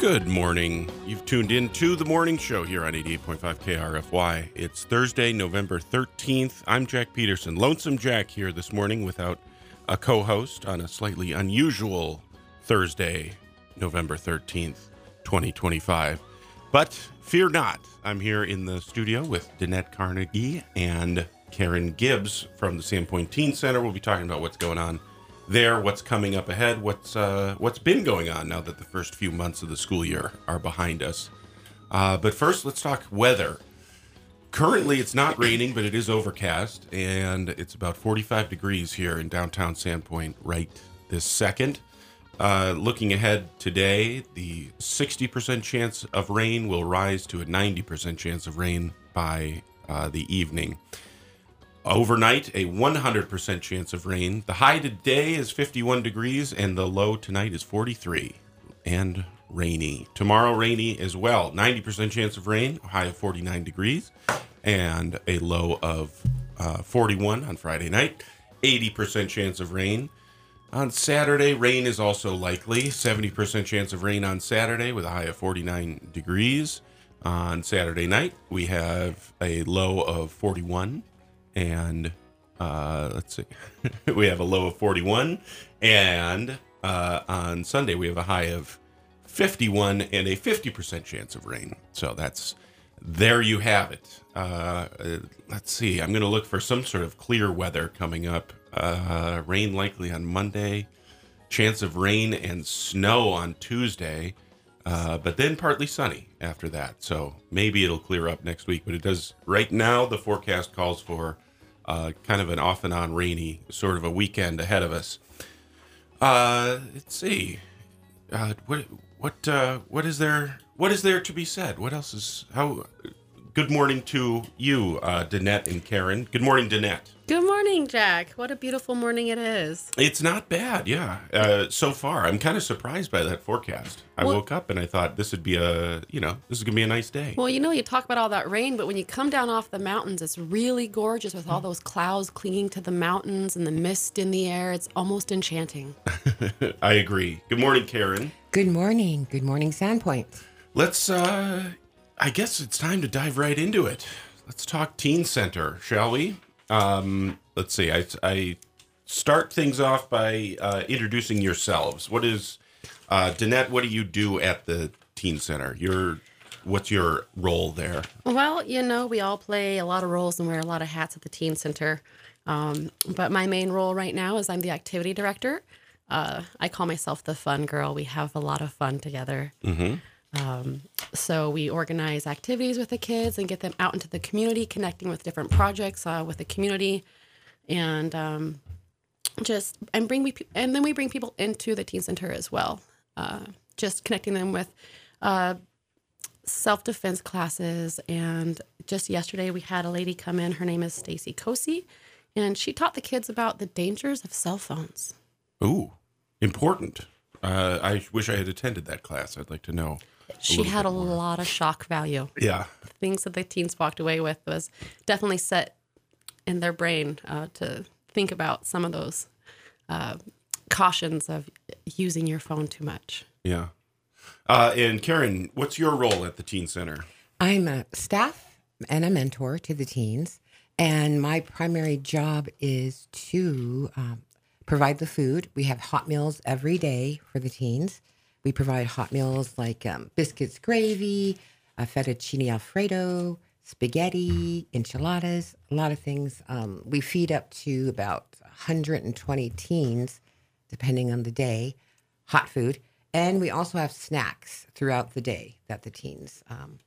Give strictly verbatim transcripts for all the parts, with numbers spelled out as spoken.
Good morning. You've tuned in to the morning show here on eighty-eight point five K R F Y. It's Thursday, November thirteenth. I'm Jack Peterson, Lonesome Jack here this morning without a co-host on a slightly unusual Thursday, November thirteenth, twenty twenty-five. But fear not, I'm here in the studio with Danette Carnegie and Karen Gibbs from the Sandpoint Teen Center. We'll be talking about what's going on there, what's coming up ahead, what's uh, what's been going on now that the first few months of the school year are behind us. Uh, but first, let's talk weather. Currently, it's not raining, but it is overcast, and it's about forty-five degrees here in downtown Sandpoint right this second. Uh, looking ahead today, the sixty percent chance of rain will rise to a ninety percent chance of rain by uh, the evening. Overnight, a one hundred percent chance of rain. The high today is fifty-one degrees, and the low tonight is forty-three, and rainy. Tomorrow, rainy as well. ninety percent chance of rain, a high of forty-nine degrees, and a low of uh, forty-one on Friday night. eighty percent chance of rain. On Saturday, rain is also likely. seventy percent chance of rain on Saturday with a high of forty-nine degrees. On Saturday night, we have a low of forty-one. And uh, let's see, we have a low of forty-one. And uh, on Sunday, we have a high of fifty-one and a fifty percent chance of rain. So that's, there you have it. Uh, uh, let's see, I'm going to look for some sort of clear weather coming up. Uh, rain likely on Monday, chance of rain and snow on Tuesday, uh, but then partly sunny after that. So maybe it'll clear up next week, but it does right now. The forecast calls for Uh, kind of an off and on rainy sort of a weekend ahead of us. Uh, let's see. Uh, what what uh, what is there? What is there to be said? What else is how? Good morning to you, uh, Danette and Karen. Good morning, Danette. Good morning, Jack. What a beautiful morning it is. It's not bad, yeah. Uh, so far, I'm kind of surprised by that forecast. I well, woke up and I thought this would be a, you know, this is gonna be a nice day. Well, you know, you talk about all that rain, but when you come down off the mountains, it's really gorgeous with all those clouds clinging to the mountains and the mist in the air. It's almost enchanting. I agree. Good morning, Karen. Good morning. Good morning, Sandpoint. Let's, uh, I guess it's time to dive right into it. Let's talk Teen Center, shall we? Um, let's see. I, I start things off by uh, introducing yourselves. What is, uh, Danette, what do you do at the Teen Center? Your, what's your role there? Well, you know, we all play a lot of roles and wear a lot of hats at the Teen Center. Um, but my main role right now is I'm the activity director. Uh, I call myself the fun girl. We have a lot of fun together. Mm-hmm. Um, so we organize activities with the kids and get them out into the community, connecting with different projects uh, with the community, and um, just and bring we and then we bring people into the Teen Center as well. Uh, just connecting them with uh, self-defense classes, and just yesterday we had a lady come in. Her name is Stacy Kosi, and she taught the kids about the dangers of cell phones. Ooh, important. Uh, I wish I had attended that class. I'd like to know. She had a lot of shock value. Yeah. The things that the teens walked away with was definitely set in their brain uh, to think about some of those uh, cautions of using your phone too much. Yeah. Uh, and Karen, what's your role at the Teen Center? I'm a staff and a mentor to the teens, and my primary job is to um, provide the food. We have hot meals every day for the teens. We provide hot meals like um, biscuits, gravy, uh, fettuccine alfredo, spaghetti, enchiladas, a lot of things. Um, we feed up to about one hundred twenty teens, depending on the day, hot food. And we also have snacks throughout the day that the teens, um,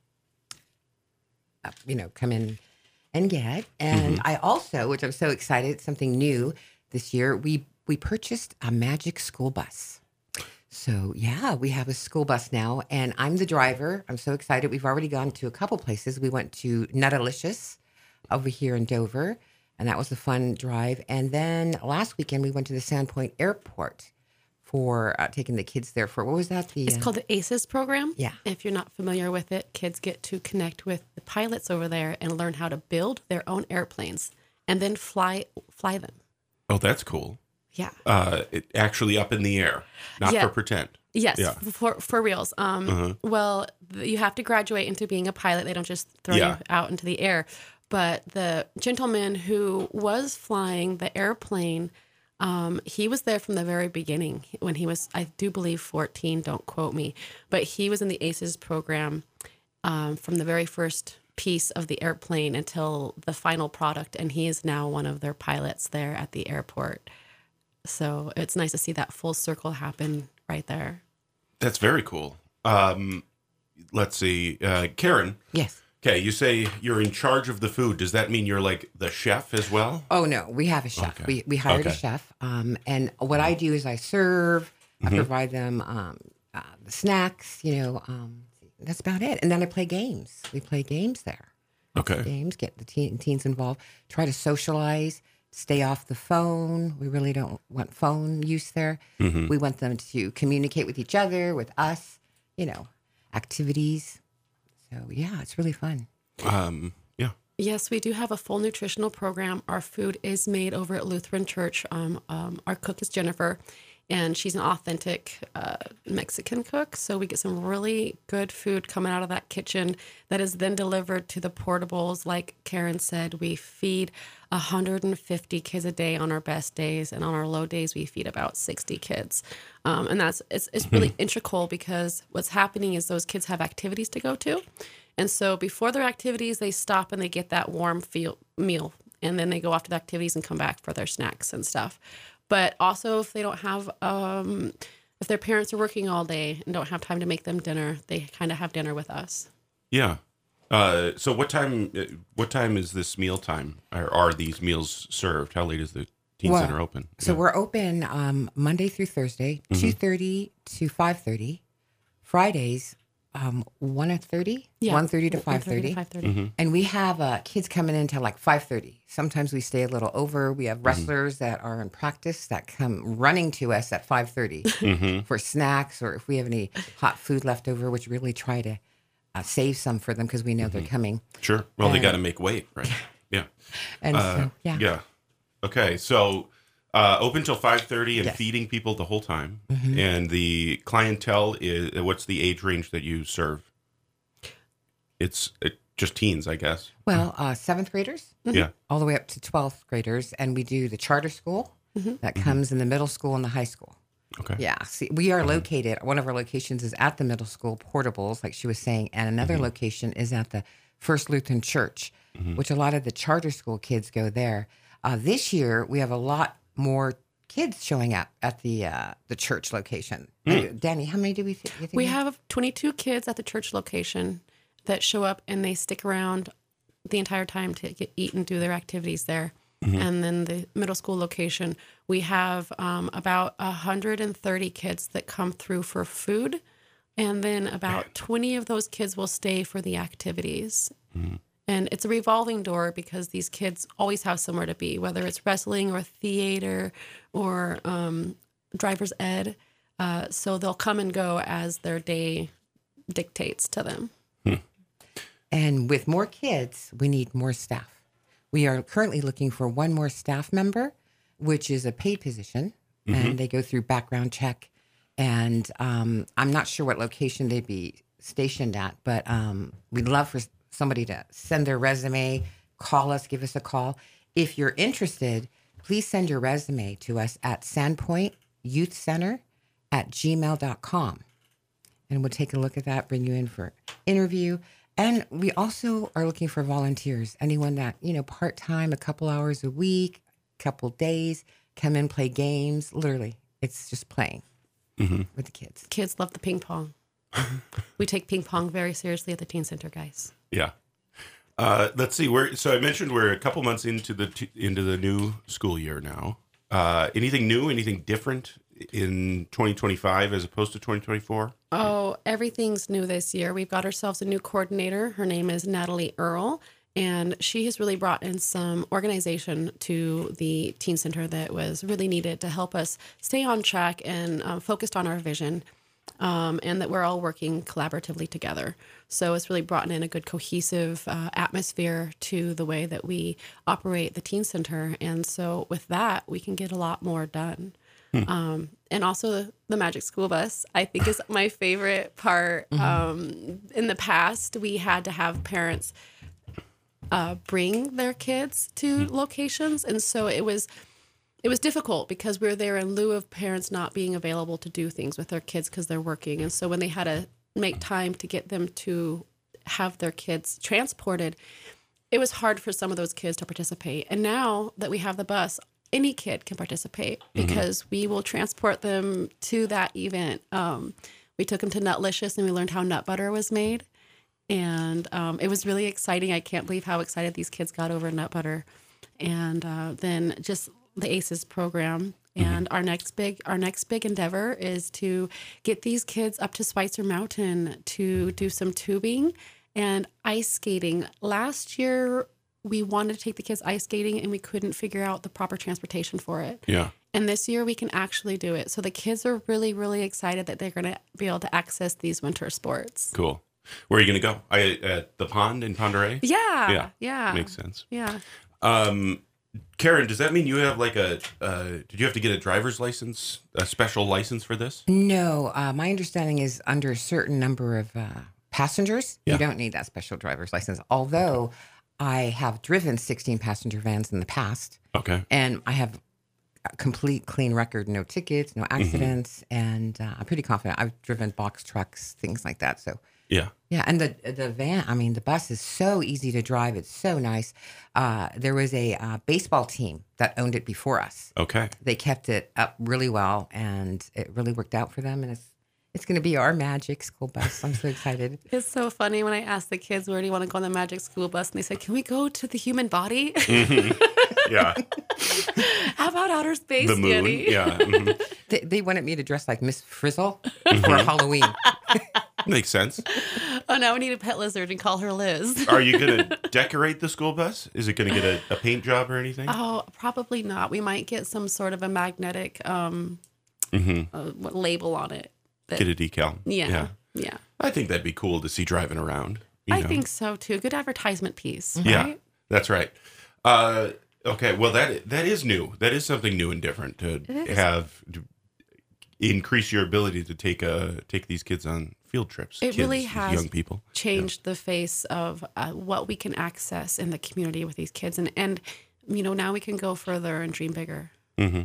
uh, you know, come in and get. And mm-hmm. I also, which I'm so excited, something new this year, we, we purchased a magic school bus. So, yeah, we have a school bus now, and I'm the driver. I'm so excited. We've already gone to a couple places. We went to Nutalicious over here in Dover, and that was a fun drive. And then last weekend, we went to the Sandpoint Airport for uh, taking the kids there for, what was that? The, it's uh, called the ACES program. Yeah. If you're not familiar with it, kids get to connect with the pilots over there and learn how to build their own airplanes and then fly fly them. Oh, that's cool. Yeah. Uh, it actually up in the air, not yeah. for pretend. Yes, Yeah. for for reals. Um, Uh-huh. Well, th- you have to graduate into being a pilot. They don't just throw Yeah. you out into the air. But the gentleman who was flying the airplane, um, he was there from the very beginning when he was, I do believe, fourteen. Don't quote me, but he was in the ACES program um, from the very first piece of the airplane until the final product, and he is now one of their pilots there at the airport. So it's nice to see that full circle happen right there. That's very cool. Um, let's see, uh, Karen. Yes. Okay, you say you're in charge of the food. Does that mean you're like the chef as well? Oh no, we have a chef. Okay. We we hired Okay. a chef. Um, and what I do is I serve. I provide them um, uh, the snacks. You know, um, that's about it. And then I play games. We play games there. Okay. Games, get the teen, teens involved. Try to socialize. Stay off the phone. We really don't want phone use there. We want them to communicate with each other, with us. You know, activities. So yeah, it's really fun. Um, yeah. Yes, we do have a full nutritional program. Our food is made over at Lutheran Church. Um, um, our cook is Jennifer, and she's an authentic uh, Mexican cook. So we get some really good food coming out of that kitchen that is then delivered to the portables. Like Karen said, we feed one hundred fifty kids a day on our best days, and on our low days, we feed about sixty kids. Um, and that's it's, it's really integral because what's happening is those kids have activities to go to. And so before their activities, they stop and they get that warm feel, meal. And then they go off to the activities and come back for their snacks and stuff. But also if they don't have, um, if their parents are working all day and don't have time to make them dinner, they kind of have dinner with us. Yeah. Uh, so what time? uh, What time is this meal time? Or are these meals served? How late is the teen Well, center open? So Yeah. we're open um, Monday through Thursday, two thirty to five thirty. Fridays, um, one thirty, one thirty to five thirty. five thirty. And we have uh, kids coming in till like five thirty. Sometimes we stay a little over. We have wrestlers that are in practice that come running to us at five thirty for snacks, or if we have any hot food left over, which we really try to uh, save some for them because we know they're coming. Sure. Well, they and- got to make weight, right? Yeah. And Uh, so, yeah. Yeah. Okay. So uh, open till five thirty and Yes. feeding people the whole time. And the clientele is what's the age range that you serve? It's uh, just teens, I guess. Well, uh, seventh graders, Yeah. all the way up to twelfth graders. And we do the charter school that comes in the middle school and the high school. Okay. Yeah. See, we are located, one of our locations is at the middle school portables, like she was saying, and another location is at the First Lutheran Church, which a lot of the charter school kids go there. Uh, this year, we have a lot more kids showing up at the uh, the church location. Uh, Danny, how many do we th- you think? We have twenty-two kids at the church location that show up and they stick around the entire time to get, eat and do their activities there. And then the middle school location, we have um, about one hundred thirty kids that come through for food. And then about twenty of those kids will stay for the activities. And it's a revolving door because these kids always have somewhere to be, whether it's wrestling or theater or um, driver's ed. Uh, so they'll come and go as their day dictates to them. And with more kids, we need more staff. We are currently looking for one more staff member, which is a paid position, and they go through background check. And um, I'm not sure what location they'd be stationed at, but um, we'd love for somebody to send their resume, call us, give us a call. If you're interested, please send your resume to us at sandpoint youth center at gmail dot com. And we'll take a look at that, bring you in for interview. And we also are looking for volunteers, anyone that, you know, part-time, a couple hours a week, couple days, come in, play games. Literally, it's just playing with the kids. Kids love the ping pong. We take ping pong very seriously at the teen center, guys. Yeah. Uh, let's see. We're so I mentioned we're a couple months into the t- into the new school year now. Uh, anything new? Anything different in twenty twenty-five as opposed to twenty twenty-four? Oh, everything's new this year. We've got ourselves a new coordinator. Her name is Natalie Earl, and she has really brought in some organization to the teen center that was really needed to help us stay on track and um, focused on our vision, um, and that we're all working collaboratively together. So it's really brought in a good cohesive uh, atmosphere to the way that we operate the teen center. And so with that, we can get a lot more done. Um, and also the, the Magic School Bus, I think, is my favorite part. Mm-hmm. Um, in the past, we had to have parents uh, bring their kids to mm-hmm. locations, and so it was it was difficult because we were there in lieu of parents not being available to do things with their kids because they're working. And so when they had to make time to get them to have their kids transported, it was hard for some of those kids to participate. And now that we have the bus, any kid can participate because mm-hmm. we will transport them to that event. Um, we took them to Nutlicious and we learned how nut butter was made. And um, it was really exciting. I can't believe how excited these kids got over nut butter. And uh, then just the ACES program. And mm-hmm. our next big our next big endeavor is to get these kids up to Schweitzer Mountain to do some tubing and ice skating. Last year, we wanted to take the kids ice skating and we couldn't figure out the proper transportation for it. Yeah. And this year we can actually do it. So the kids are really, really excited that they're going to be able to access these winter sports. Cool. Where are you going to go? I, at the pond in Pend Oreille? Yeah. Yeah. Yeah. Makes sense. Yeah. Um, Karen, does that mean you have like a, uh, did you have to get a driver's license, a special license for this? No. Uh, my understanding is under a certain number of uh, passengers, yeah. you don't need that special driver's license. Although I have driven sixteen passenger vans in the past. Okay. And I have a complete clean record, no tickets, no accidents. Mm-hmm. And uh, I'm pretty confident. I've driven box trucks, things like that. So yeah. Yeah. And the the van, I mean, the bus is so easy to drive. It's so nice. Uh, there was a uh, baseball team that owned it before us. Okay. They kept it up really well and it really worked out for them. And it's It's going to be our Magic School Bus. I'm so excited. It's so funny when I ask the kids, where do you want to go on the Magic School Bus? And they said, can we go to the human body? Mm-hmm. Yeah. How about outer space, the moon? Danny? Yeah. Mm-hmm. They, they wanted me to dress like Miss Frizzle mm-hmm. for Halloween. Makes sense. Oh, now we need a pet lizard and call her Liz. Are you going to decorate the school bus? Is it going to get a, a paint job or anything? Oh, probably not. We might get some sort of a magnetic um, mm-hmm. uh, label on it. That, get a decal. Yeah, yeah. Yeah. I think that'd be cool to see driving around. You I know? think so, too. Good advertisement piece. Right? Yeah, that's right. Uh, okay, well, that that is new. That is something new and different to have to increase your ability to take uh, take these kids on field trips. It kids, really has young people. changed yeah. the face of uh, what we can access in the community with these kids. And, and, you know, now we can go further and dream bigger. Mm-hmm.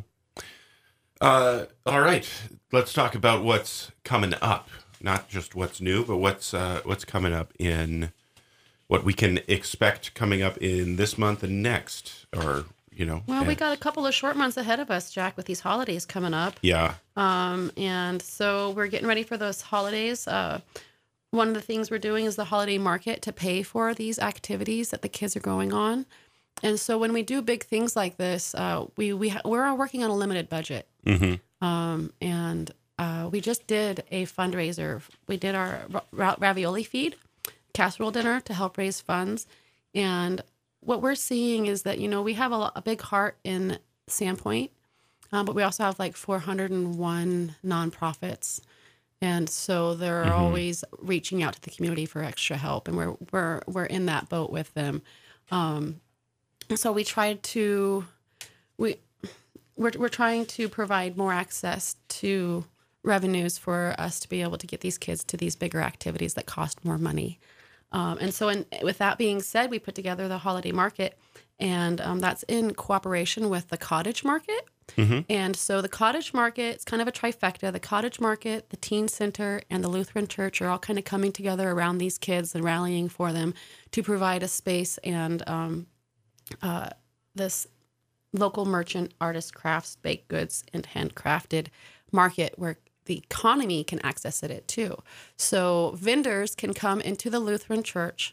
Uh, all right, let's talk about what's coming up. Not just what's new, but what's uh, what's coming up in what we can expect coming up in this month and next, or you know. Well, and, we got a couple of short months ahead of us, Jack, with these holidays coming up. Yeah. Um, and so we're getting ready for those holidays. Uh, one of the things we're doing is the holiday market to pay for these activities that the kids are going on. And so when we do big things like this, uh, we we ha- we're working on a limited budget. Mm-hmm. Um, and uh, we just did a fundraiser. We did our ra- ravioli feed, casserole dinner to help raise funds. And what we're seeing is that, you know, we have a, a big heart in Sandpoint, um, but we also have like four hundred one nonprofits. And so they're mm-hmm. always reaching out to the community for extra help. And we're we're we're in that boat with them. Um, so we tried to we we're we're trying to provide more access to revenues for us to be able to get these kids to these bigger activities that cost more money. Um, and so, in, with that being said, we put together the holiday market, and um, that's in cooperation with the Cottage Market. Mm-hmm. And so, the Cottage Market, it's kind of a trifecta. The Cottage Market, the Teen Center, and the Lutheran Church are all kind of coming together around these kids and rallying for them to provide a space and um, uh, this local merchant, artist, crafts, baked goods, and handcrafted market where the economy can access it too. So vendors can come into the Lutheran Church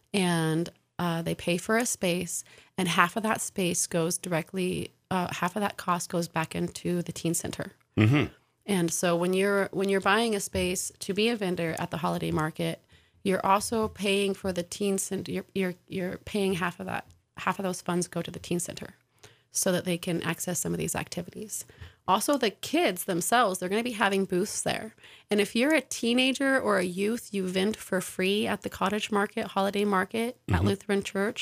and uh, they pay for a space, and half of that space goes directly, uh, half of that cost goes back into the teen center. Mm-hmm. And so when you're when you're buying a space to be a vendor at the holiday market, you're also paying for the teen center. You're you're, you're paying half of that. Half of those funds go to the teen center, so that they can access some of these activities. Also, the kids themselves, they're going to be having booths there. And if you're a teenager or a youth, you vend for free at the Cottage Market, Holiday Market, mm-hmm. at Lutheran Church.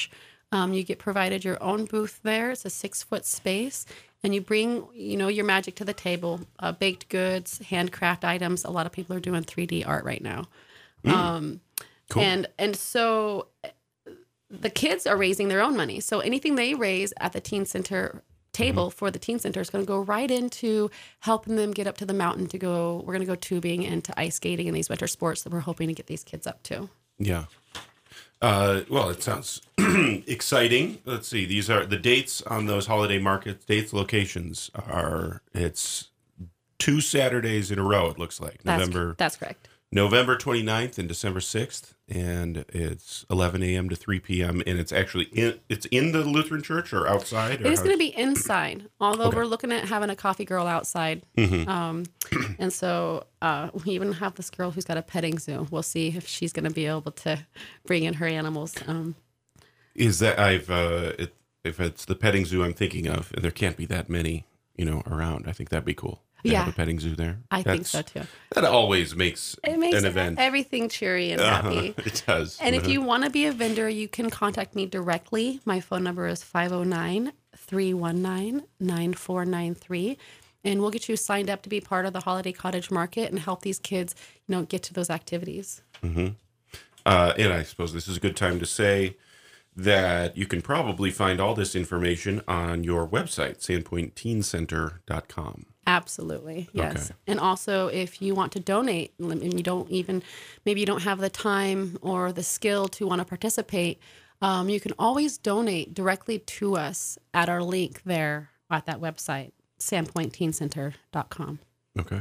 Um, you get provided your own booth there. It's a six foot space, and you bring, you know, your magic to the table, uh, baked goods, handcraft items. A lot of people are doing three D art right now. Mm. Um, cool. And, and so the kids are raising their own money. So anything they raise at the teen center table mm-hmm. for the teen center is going to go right into helping them get up to the mountain to go. We're going to go tubing and to ice skating and these winter sports that we're hoping to get these kids up to. Yeah. Uh, well, it sounds exciting. Let's see. These are the dates on those holiday markets. Dates, locations are, it's two Saturdays in a row, it looks like. That's, November. That's correct. November twenty-ninth and December sixth, and it's eleven a.m. to three p.m. and it's actually in it's in the Lutheran church or outside? Or it is going to be inside, although okay. we're looking at having a coffee girl outside. Mm-hmm. Um, and so uh, we even have this girl who's got a petting zoo. We'll see if she's going to be able to bring in her animals. Um, is that I've uh, it, if it's the petting zoo I'm thinking of, there can't be that many, you know, around. I think that'd be cool. They yeah, have a petting zoo there. I That's, think so too. That always makes, it makes an event everything cheery and happy. Uh-huh, it does. And uh-huh. if you want to be a vendor, you can contact me directly. My phone number is five oh nine, three one nine, nine four nine three. And we'll get you signed up to be part of the Holiday Cottage Market and help these kids, you know, get to those activities. Mm-hmm. Uh, and I suppose this is a good time to say that you can probably find all this information on your website, sandpoint teen center dot com. Absolutely. Yes. Okay. And also if you want to donate and you don't even, maybe you don't have the time or the skill to want to participate, um, you can always donate directly to us at our link there at that website, sandpoint teen center dot com. Okay.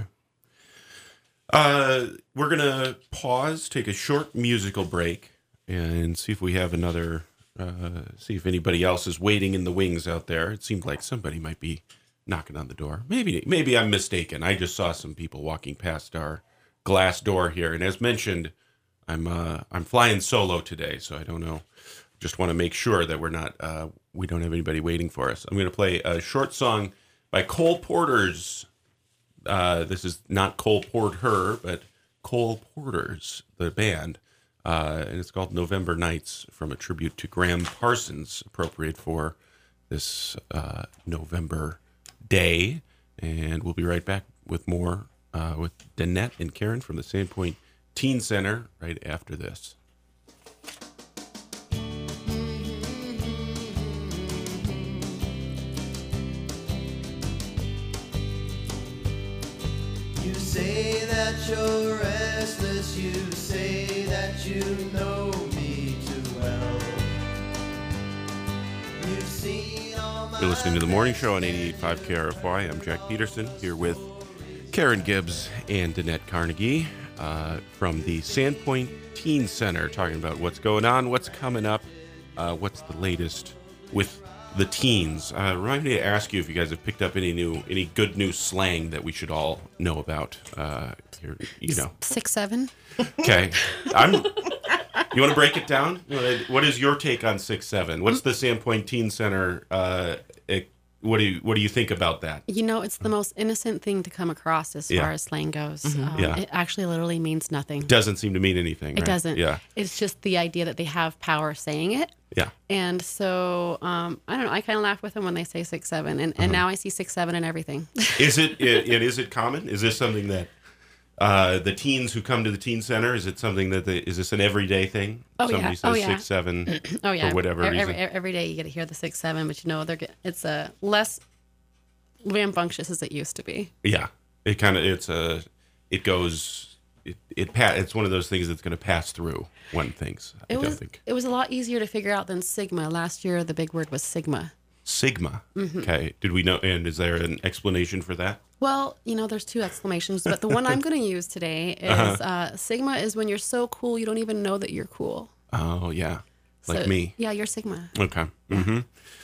Uh, we're going to pause, take a short musical break, and see if we have another, uh, see if anybody else is waiting in the wings out there. It seemed like somebody might be knocking on the door. Maybe maybe I'm mistaken. I just saw some people walking past our glass door here. And as mentioned, I'm uh, I'm flying solo today, so I don't know. Just want to make sure that we're not uh, we don't have anybody waiting for us. I'm going to play a short song by Cole Porter's. Uh, this is not Cole Porter, but Cole Porter's, the band. Uh, and it's called November Nights, from a tribute to Graham Parsons, appropriate for this uh, November day. And we'll be right back with more uh, with Danette and Karen from the Sandpoint Teen Center right after this. You say that you're restless, you say that you know me too well. You've seen all my You're listening to The Morning Show on eighty-eight point five K R F Y. I'm Jack Peterson, here with Karen Gibbs and Danette Carnegie uh, from the Sandpoint Teen Center, talking about what's going on, what's coming up, uh, what's the latest with the teens. Uh, remind me to ask you if you guys have picked up any new, any good new slang that we should all know about. Uh, here, you know, Six seven. okay. I'm. You want to break it down? What is your take on six seven? What's the Sandpoint Teen Center? Uh, it, what do you What do you think about that? You know, it's the most innocent thing to come across as Yeah. far as slang goes. Mm-hmm. Um, Yeah. It actually literally means nothing. Doesn't seem to mean anything. It right? doesn't. Yeah. It's just the idea that they have power saying it. Yeah. And so, um, I don't know. I kind of laugh with them when they say six seven, and, Uh-huh. and now I see six seven in everything. Is it, it, it is it common? Is this something that uh, the teens who come to the teen center, is it something that they, is this an everyday thing? Oh, Somebody yeah. says Oh, yeah. six seven Oh yeah, for whatever every, reason. Every, every day you get to hear the six seven, but you know they're get- it's a less rambunctious as it used to be. Yeah, it kind of it's a it goes it it pa- it's one of those things that's going to pass through one thinks. I It don't was think it was a lot easier to figure out than Sigma. Last year the big word was Sigma. Sigma. Mm-hmm. Okay, did we know? And is there an explanation for that? Well, you know, there's two exclamations, but the one I'm going to use today is Uh-huh. uh, Sigma is when you're so cool you don't even know that you're cool. Oh yeah, like So, me. Yeah, you're Sigma. Okay. Mm-hmm.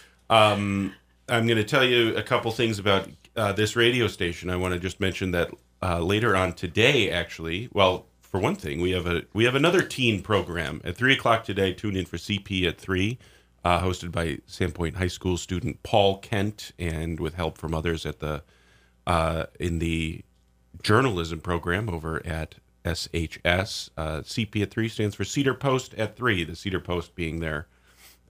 Um, I'm going to tell you a couple things about uh, this radio station. I want to just mention that uh, later on today, actually, well, for one thing, we have a we have another teen program at three o'clock today. Tune in for C P at three, uh, hosted by Sandpoint High School student Paul Kent, and with help from others at the uh, in the journalism program over at S H S. Uh, C P at three stands for Cedar Post at three. The Cedar Post being their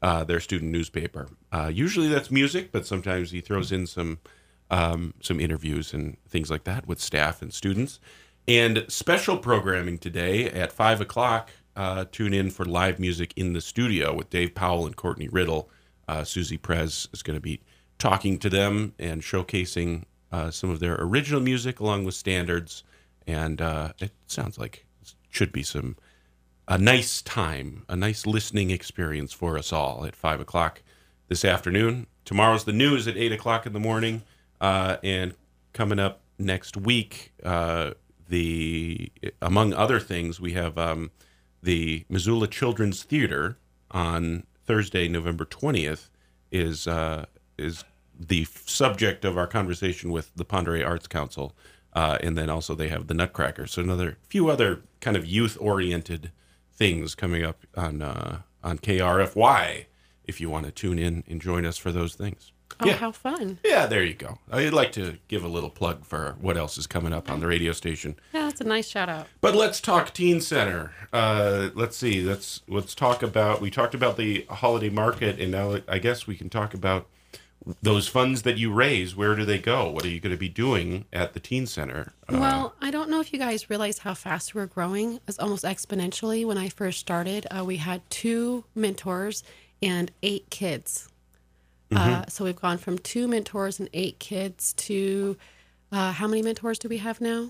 uh, their student newspaper. Uh, usually that's music, but sometimes he throws in some um, some interviews and things like that with staff and students. And special programming today at five o'clock. Uh, tune in for live music in the studio with Dave Powell and Courtney Riddle. Uh, Susie Prez is going to be talking to them and showcasing uh, some of their original music along with standards. And uh, it sounds like it should be some a nice time, a nice listening experience for us all at five o'clock this afternoon. Tomorrow's the news at eight o'clock in the morning. Uh, and coming up next week, uh, the among other things, we have... Um, the Missoula Children's Theater on Thursday, November twentieth, is uh, is the f- subject of our conversation with the Pend Oreille Arts Council. Uh, and then also they have the Nutcracker. So another few other kind of youth-oriented things coming up on uh, on K R F Y if you want to tune in and join us for those things. Oh, yeah. how fun. Yeah, there you go. I'd like to give a little plug for what else is coming up on the radio station. Yeah, that's a nice shout out. But let's talk Teen Center. Uh, let's see. Let's let's talk about. We talked about the holiday market, and now I guess we can talk about those funds that you raise. Where do they go? What are you going to be doing at the Teen Center? Uh, Well, I don't know if you guys realize how fast we're growing. It's almost exponentially. When I first started, uh, we had two mentors and eight kids. Uh, so we've gone from two mentors and eight kids to uh, how many mentors do we have now?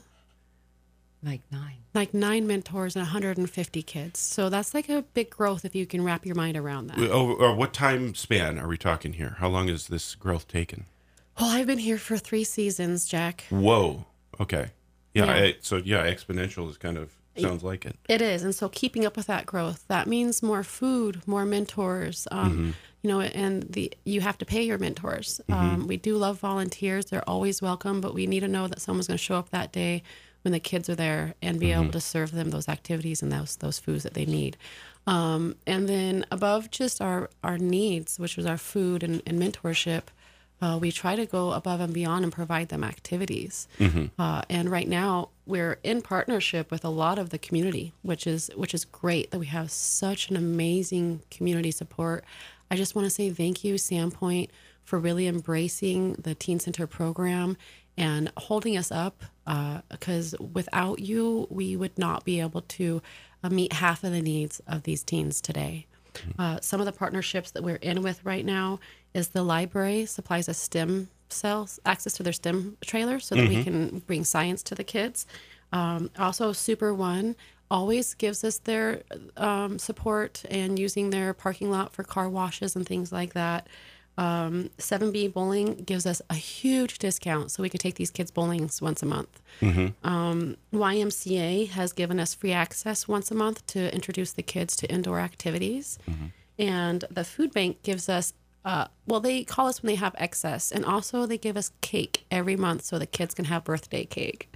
Like nine. Like nine mentors and one hundred fifty kids. So that's like a big growth if you can wrap your mind around that. oh, or what time span are we talking here? How long has this growth taken? Well, I've been here for three seasons, Jack. Whoa. Okay. Yeah. Yeah. I, so yeah, exponential is kind of sounds like it. It is. And so keeping up with that growth, that means more food, more mentors, um, Mm-hmm. you know, and the you have to pay your mentors. Um, we do love volunteers. They're always welcome, but we need to know that someone's going to show up that day when the kids are there and be Mm-hmm. able to serve them those activities and those those foods that they need. Um, and then above just our, our needs, which was our food and, and mentorship, uh, we try to go above and beyond and provide them activities. Uh, and right now we're in partnership with a lot of the community, which is which is great that we have such an amazing community support. I just want to say thank you, Sandpoint, for really embracing the Teen Center program and holding us up, because uh, without you, we would not be able to uh, meet half of the needs of these teens today. Uh, some of the partnerships that we're in with right now is the library supplies us STEM cells, access to their STEM trailers so that we can bring science to the kids. Um, also, Super One always gives us their um, support and using their parking lot for car washes and things like that. Um, seven B Bowling gives us a huge discount so we can take these kids bowling once a month. Um, Y M C A has given us free access once a month to introduce the kids to indoor activities. And the food bank gives us, uh, well, they call us when they have excess. And also they give us cake every month so the kids can have birthday cake.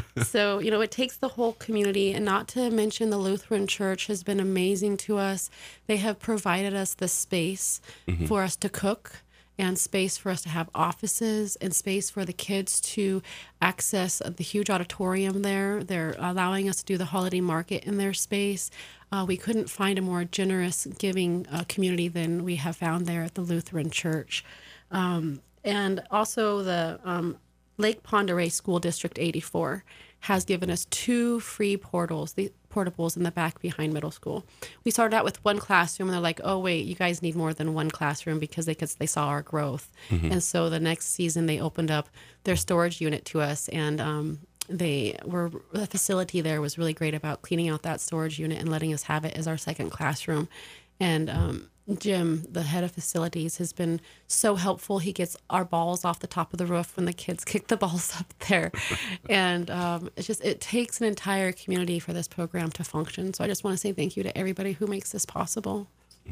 So, you know, it takes the whole community. And not to mention the Lutheran Church has been amazing to us. They have provided us the space for us to cook and space for us to have offices and space for the kids to access the huge auditorium there. They're allowing us to do the holiday market in their space. Uh, we couldn't find a more generous, giving uh, community than we have found there at the Lutheran Church. Um, and also the um, Lake Pend Oreille School District eighty-four has given us two free portals, the portables in the back behind middle school. We started out with one classroom, and they're like, "Oh wait, you guys need more than one classroom," because they could, they saw our growth. And so the next season they opened up their storage unit to us, and um, they were the facility there was really great about cleaning out that storage unit and letting us have it as our second classroom. And um, Jim, the head of facilities, has been so helpful. He gets our balls off the top of the roof when the kids kick the balls up there. And um, it's just, it takes an entire community for this program to function. So I just want to say thank you to everybody who makes this possible.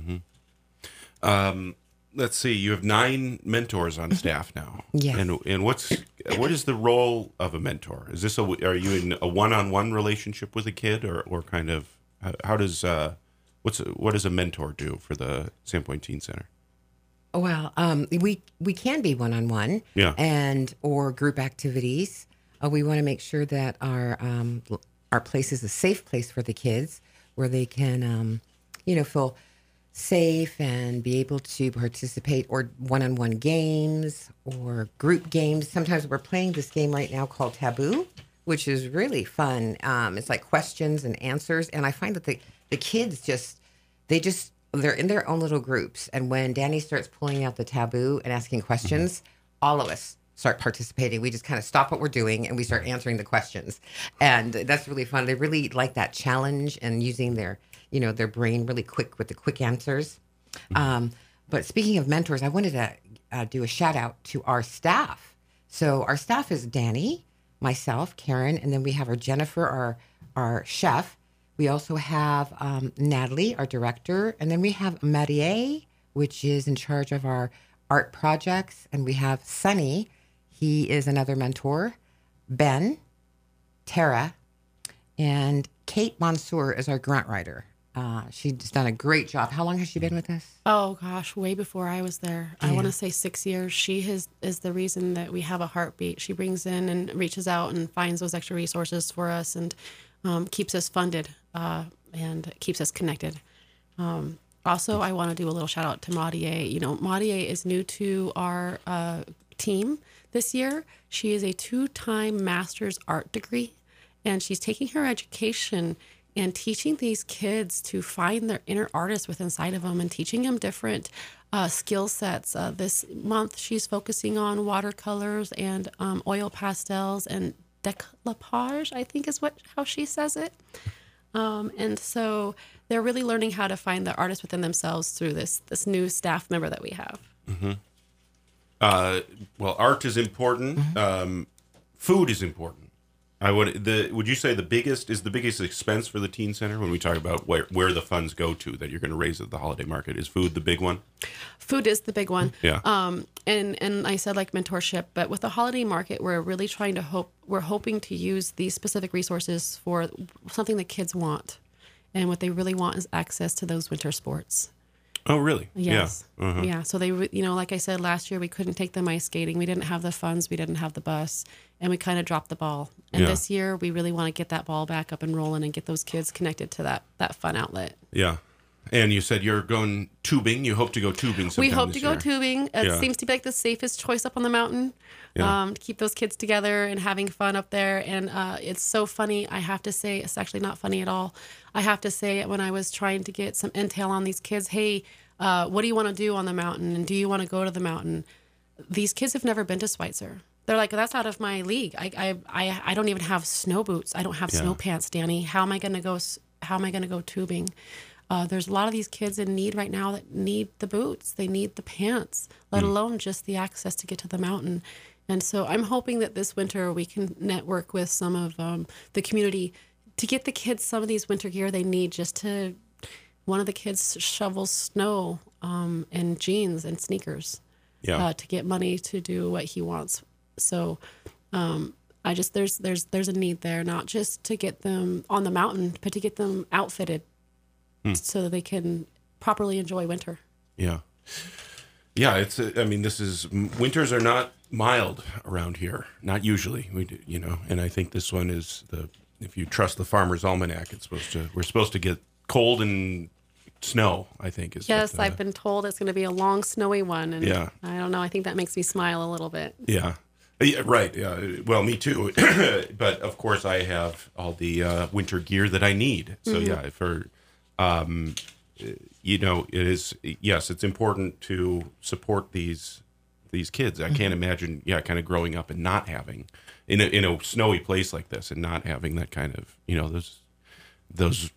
Um, let's see. You have nine mentors on staff now. Yes. And and what's what is the role of a mentor? Is this a are you in a one-on-one relationship with a kid, or or kind of how, how does uh what's what does a mentor do for the Sandpoint Teen Center? Well, um, we we can be one on one, Yeah. and or group activities. Uh, we want to make sure that our um, our place is a safe place for the kids, where they can, um, you know, feel safe and be able to participate or one-on-one games or group games. Sometimes we're playing this game right now called Taboo, which is really fun. Um, it's like questions and answers. And I find that the, the kids just, they just, they're in their own little groups. And when Danny starts pulling out the taboo and asking questions, all of us start participating. We just kind of stop what we're doing and we start answering the questions. And that's really fun. They really like that challenge and using their, you know, their brain really quick with the quick answers. Um, but speaking of mentors, I wanted to uh, do a shout out to our staff. So our staff is Danny, myself, Karen, and then we have our Jennifer, our, our chef. We also have um, Natalie, our director, and then we have Marie, which is in charge of our art projects, and we have Sunny. He is another mentor. Ben, Tara, and Kate Mansour is our grant writer. Uh, she's done a great job. How long has she been with us? Oh gosh, way before I was there. I Yeah. want to say six years. She has, is the reason that we have a heartbeat. She brings in and reaches out and finds those extra resources for us and um, keeps us funded uh, and keeps us connected. Um, also, I want to do a little shout out to Maudier. You know, Maudier is new to our uh, team this year. She is a two-time master's art degree, and she's taking her education and teaching these kids to find their inner artist within inside of them and teaching them different uh, skill sets. Uh, this month, she's focusing on watercolors and um, oil pastels and decoupage, I think is what how she says it. Um, and so they're really learning how to find the artist within themselves through this this new staff member that we have. Mm-hmm. Uh, well, art is important. Mm-hmm. Um, food is important. I would the would you say the biggest is the biggest expense for the teen center when we talk about where where the funds go to that you're going to raise at the holiday market? Is food the big one? Food is the big one. Yeah. Um, and and I said like mentorship, but with the holiday market, we're really trying to hope we're hoping to use these specific resources for something that kids want, and what they really want is access to those winter sports. Oh, really? Yes. Yeah. Uh-huh. Yeah. So they, re- you know, like I said, last year we couldn't take them ice skating. We didn't have the funds. We didn't have the bus, and we kind of dropped the ball. And Yeah. this year we really want to get that ball back up and rolling and get those kids connected to that that fun outlet. Yeah. And you said you're going tubing. You hope to go tubing sometime We hope this to go year. tubing. It Yeah. seems to be like the safest choice up on the mountain Yeah. um, to keep those kids together and having fun up there. And uh, it's so funny. I have to say, it's actually not funny at all. I have to say, when I was trying to get some intel on these kids, hey, uh, what do you want to do on the mountain? And do you want to go to the mountain? These kids have never been to Schweitzer. They're like, that's out of my league. I I I, I don't even have snow boots. I don't have Yeah. snow pants, Danny. How am I going to go? s- How am I going to go tubing? Uh, there's a lot of these kids in need right now that need the boots. They need the pants, let alone just the access to get to the mountain. And so I'm hoping that this winter we can network with some of um, the community to get the kids some of these winter gear they need just to. One of the kids shovels snow um, and jeans and sneakers Yeah. uh, to get money to do what he wants. So um, I just there's there's there's a need there, not just to get them on the mountain, but to get them outfitted so that they can properly enjoy winter. Yeah. Yeah, it's. uh, I mean, this is winters are not mild around here. Not usually. We, do, you know, and I think this one is the. If you trust the Farmer's Almanac, it's supposed to. We're supposed to get cold and snow. I think is. Yes, what, uh, I've been told it's going to be a long snowy one, and Yeah. I don't know. I think that makes me smile a little bit. Yeah. Yeah, right. Yeah. Well, me too. But of course, I have all the uh, winter gear that I need. So Mm-hmm. yeah, for, um, you know, it is. Yes, it's important to support these these kids. I can't imagine. Yeah, kind of growing up and not having in a in a snowy place like this and not having that kind of you know those those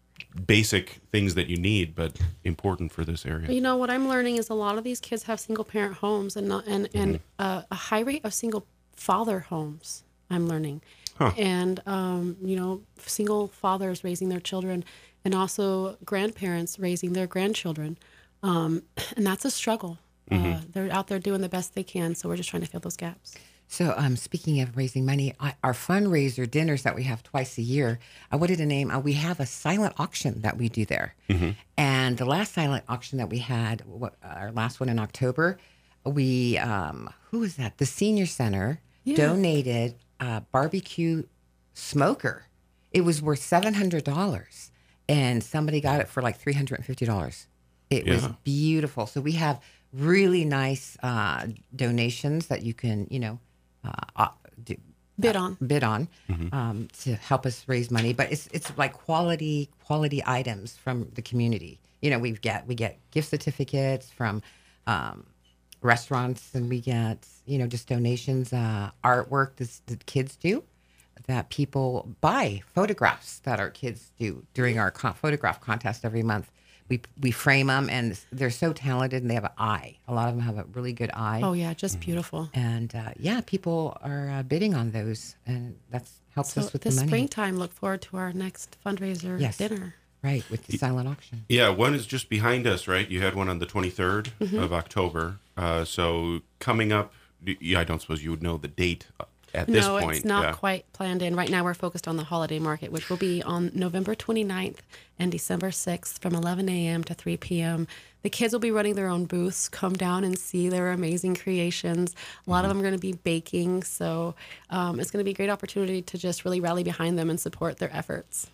basic things that you need, but important for this area. You know what I'm learning is a lot of these kids have single parent homes and not, and and uh, a high rate of single father homes. I'm learning, Huh. and um, you know, single fathers raising their children, and also grandparents raising their grandchildren, um, and that's a struggle. Uh, they're out there doing the best they can, so we're just trying to fill those gaps. So, um, speaking of raising money, I, our fundraiser dinners that we have twice a year, I wanted to name, uh, we have a silent auction that we do there. And the last silent auction that we had, what, our last one in October, we, um, who was that? The Senior Center Yeah. donated a barbecue smoker. It was worth seven hundred dollars, and somebody got it for like three hundred fifty dollars. It Yeah. was beautiful. So we have really nice uh, donations that you can, you know, uh, uh, do, Bid on. bid on um, to help us raise money. But it's it's like quality quality items from the community. You know, we get we get gift certificates from um, restaurants, and we get you know just donations, uh, artwork that the kids do, that people buy, photographs that our kids do during our con- photograph contest every month. We we frame them, and they're so talented, and they have an eye. A lot of them have a really good eye. Oh yeah, just beautiful. And uh, yeah, people are uh, bidding on those, and that's helps So us with this the money. springtime, look forward to our next fundraiser Yes. dinner. Right, with the silent auction. Yeah, one is just behind us, right? You had one on the twenty-third Mm-hmm. of October. Uh, so coming up, yeah, I don't suppose you would know the date at this no, point. it's not yeah. quite planned in. Right now, we're focused on the holiday market, which will be on November twenty-ninth and December sixth from eleven a.m. to three p.m. The kids will be running their own booths. Come down and see their amazing creations. A lot of them are going to be baking. So um, it's going to be a great opportunity to just really rally behind them and support their efforts.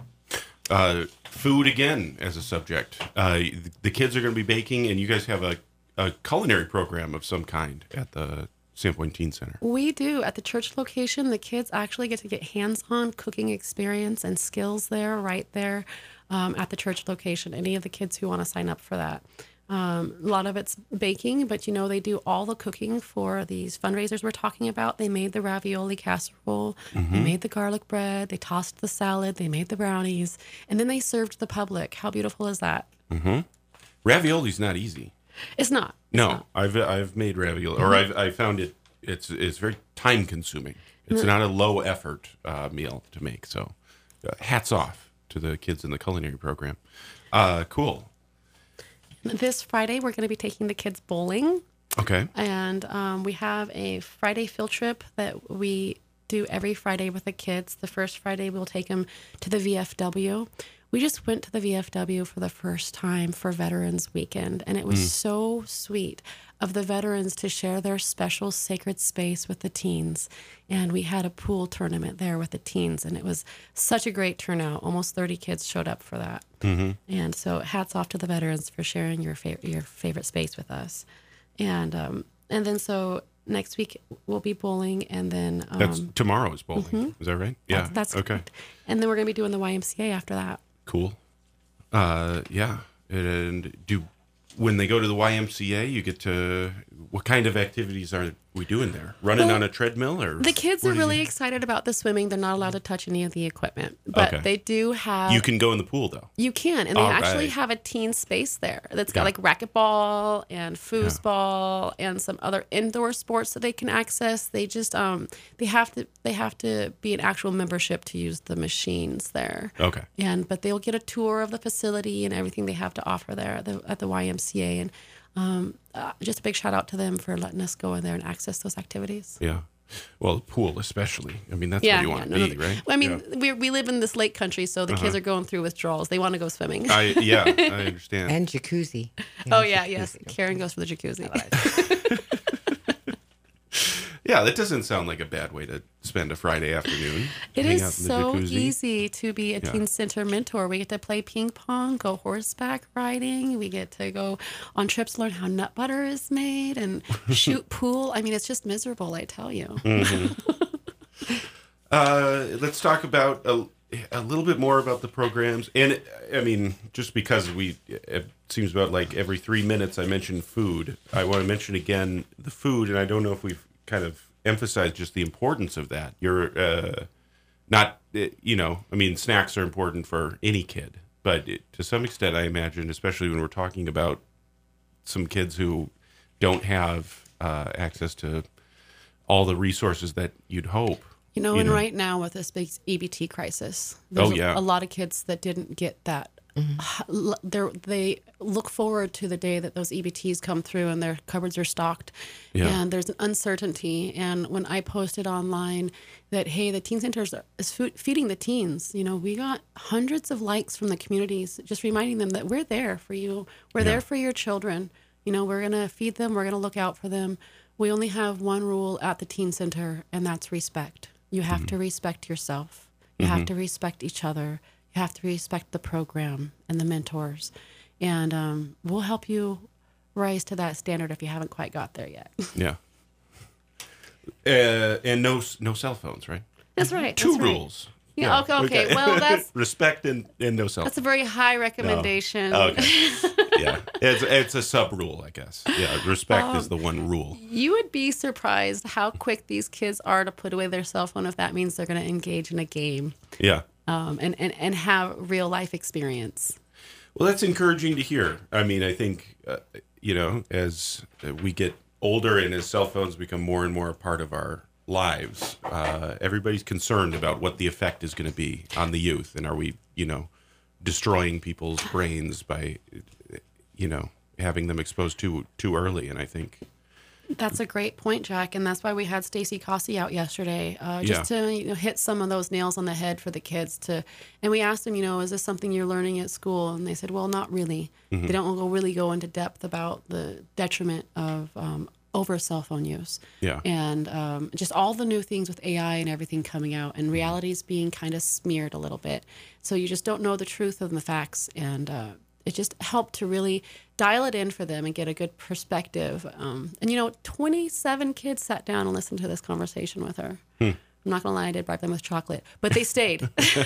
Uh, food again as a subject. Uh, the, the kids are going to be baking, and you guys have a, a culinary program of some kind at the Sandpoint Teen Center. We do. At the church location, the kids actually get to get hands-on cooking experience and skills there, right there um, at the church location. Any of the kids who want to sign up for that. Um, a lot of it's baking, but you know, they do all the cooking for these fundraisers we're talking about. They made the ravioli casserole, they made the garlic bread, they tossed the salad, they made the brownies, and then they served the public. How beautiful is that? Ravioli's not easy. It's not. No, I've I've made ravioli, or I've I found it. It's it's very time consuming. It's not a low effort uh, meal to make. So, uh, hats off to the kids in the culinary program. Uh, cool. This Friday, we're going to be taking the kids bowling. Okay. And um, we have a Friday field trip that we do every Friday with the kids. The first Friday, we'll take them to the V F W. We just went to the V F W for the first time for Veterans Weekend, and it was so sweet of the veterans to share their special sacred space with the teens. And we had a pool tournament there with the teens, and it was such a great turnout. Almost thirty kids showed up for that. Mm-hmm. And so hats off to the veterans for sharing your, fa- your favorite space with us. And um, and then so next week we'll be bowling, and then um, That's tomorrow's bowling. Is that right? Yeah. that's, that's okay. correct. And then we're going to be doing the Y M C A after that. Cool. Uh, yeah. And do when they go to the Y M C A, you get to what kind of activities are we doing there? Running Well, on a treadmill, or The kids what are do you- really excited about the swimming. They're not allowed to touch any of the equipment, but Okay. they do have. You can go in the pool though. You can, and they All actually right. have a teen space there that's got Yeah. like racquetball and foosball and some other indoor sports that they can access. They just um they have to they have to be an actual membership to use the machines there. Okay. And but they'll get a tour of the facility and everything they have to offer there at the at the Y M C A. And um, uh, just a big shout out to them for letting us go in there and access those activities. Yeah. Well, pool especially. I mean, that's where you want to no, no, be, no. right? Well, I mean, Yeah. Uh-huh. we we live in this lake country, so the kids are going through withdrawals. They want to go swimming. I yeah, I understand. And jacuzzi. oh yeah, yes. Karen goes for the jacuzzi. Yeah, that doesn't sound like a bad way to spend a Friday afternoon. It Hang is out in the so jacuzzi. easy to be a teen center mentor. We get to play ping pong, go horseback riding. We get to go on trips, learn how nut butter is made, and shoot pool. I mean, it's just miserable, I tell you. Uh, let's talk about a, a little bit more about the programs. And I mean, just because we, it seems about like every three minutes I mention food, I want to mention again the food. And I don't know if we've kind of emphasized just the importance of that. You're uh, not, uh, you know, I mean, snacks are important for any kid, but it, to some extent, I imagine, especially when we're talking about some kids who don't have uh, access to all the resources that you'd hope. You know, You and know. right now with this big E B T crisis, there's Oh, yeah. a, a lot of kids that didn't get that. They're, they look forward to the day that those E B Ts come through and their cupboards are stocked. Yeah. And there's an uncertainty. And when I posted online that, hey, the teen center is food, feeding the teens, you know, we got hundreds of likes from the communities just reminding them that we're there for you. We're Yeah. there for your children. You know, we're going to feed them. We're going to look out for them. We only have one rule at the teen center, and that's respect. You have Mm-hmm. to respect yourself. You have to respect each other. You have to respect the program and the mentors. and um, we'll help you rise to that standard if you haven't quite got there yet. Yeah. Uh, and no no cell phones, right? That's right. Two that's right. rules. Yeah. Okay. Okay. Well, that's respect and, and no cell that's a phones. very high recommendation. No. Okay. Yeah. It's it's a sub rule, I guess. Yeah. Respect Um, is the one rule. You would be surprised how quick these kids are to put away their cell phone if that means they're going to engage in a game Yeah. um, and, and, and have real life experience. Well, that's encouraging to hear. I mean, I think, uh, you know, as we get older and as cell phones become more and more a part of our lives, uh, everybody's concerned about what the effect is going to be on the youth. And are we, you know, destroying people's brains by, you know, having them exposed too too early? And I think That's a great point, Jack, and that's why we had Stacy Cossey out yesterday, uh, just Yeah. to you know, hit some of those nails on the head for the kids. To, and we asked them, you know, is this something you're learning at school? And they said, well, not really. Mm-hmm. They don't go really go into depth about the detriment of um, over cell phone use, Yeah. and um, just all the new things with A I and everything coming out, and reality's being kind of smeared a little bit. So you just don't know the truth of the facts, and uh, it just helped to really dial it in for them and get a good perspective. Um, and, you know, twenty-seven kids sat down and listened to this conversation with her. Hmm. I'm not going to lie, I did bribe them with chocolate, but they stayed.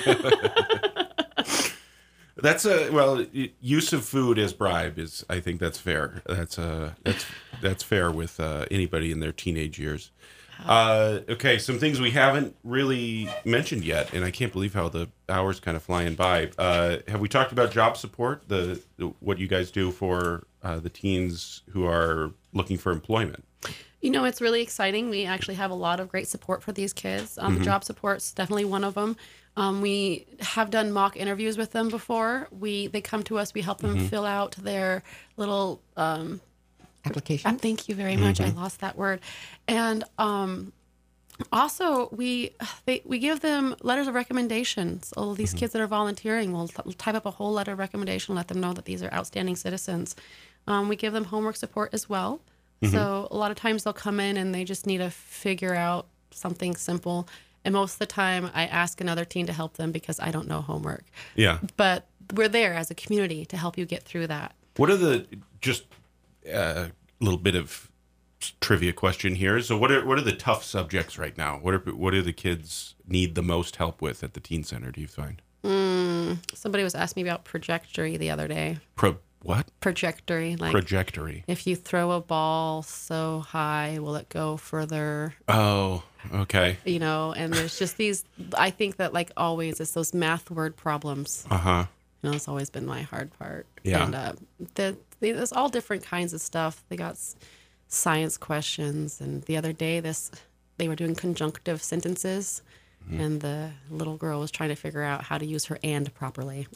That's a well y- use of food as bribe is I think that's fair. That's uh that's that's fair with uh, anybody in their teenage years. Uh, okay, some things we haven't really mentioned yet, and I can't believe how the hours kind of flying by. Uh, have we talked about job support? The, the what you guys do for uh, the teens who are looking for employment? You know, it's really exciting. We actually have a lot of great support for these kids. Um, Mm-hmm. The job support's definitely one of them. Um, we have done mock interviews with them before. We they come to us. We help them Mm-hmm. fill out their little. Um, Application. uh, thank you very much. Mm-hmm. I lost that word. And um, also, we they, we give them letters of recommendations. All of these Mm-hmm. kids that are volunteering, we'll t- type up a whole letter of recommendation, let them know that these are outstanding citizens. Um, we give them homework support as well. Mm-hmm. So a lot of times they'll come in and they just need to figure out something simple. And most of the time, I ask another teen to help them because I don't know homework. Yeah. But we're there as a community to help you get through that. What are the just a uh, little bit of trivia question here? So what are what are the tough subjects right now? What are what do the kids need the most help with at the teen center? Do you find? Mm, somebody was asking me about trajectory the other day. Pro what? Trajectory, like Trajectory. if you throw a ball so high, will it go further? Oh, okay. You know, and there's just these. I think that like always, it's those math word problems. Uh huh. You know, it's always been my hard part. Yeah. And uh, the, the, there's all different kinds of stuff. They got s- science questions, and the other day, this they were doing conjunctive sentences, Mm-hmm. and the little girl was trying to figure out how to use her and properly.